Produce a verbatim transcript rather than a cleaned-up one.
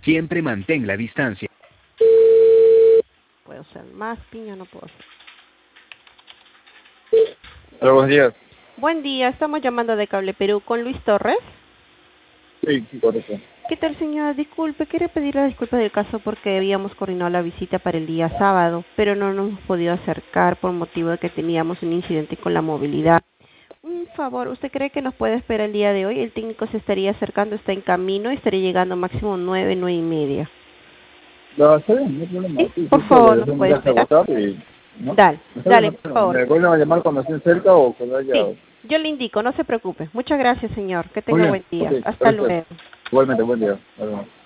Siempre mantén la distancia. Puedo ser más piña, no puedo ser. Hola, buenos días. Buen día, estamos llamando de Cable Perú con Luis Torres. Sí, sí, correcto. ¿Qué tal, señora? Disculpe, quería pedirle disculpas del caso porque habíamos coordinado la visita para el día sábado, pero no nos hemos podido acercar por motivo de que teníamos un incidente con la movilidad. Un favor, ¿usted cree que nos puede esperar el día de hoy? El técnico se estaría acercando, está en camino y estaría llegando máximo nueve, nueve y media. No, está bien, no hay problema. ¿Sí? Sí, Por sí, favor, le ¿nos dejo un puede mensaje a esperar? WhatsApp y... ¿no? Dale, Está bien, dale, no hay por problema. favor. ¿Me vuelven a llamar cuando estén cerca o cuando haya...? Sí, yo le indico, no se preocupe. Muchas gracias, señor. Que Muy tenga bien, buen día. ok, Hasta gracias. luego. Igualmente, buen día. Adiós.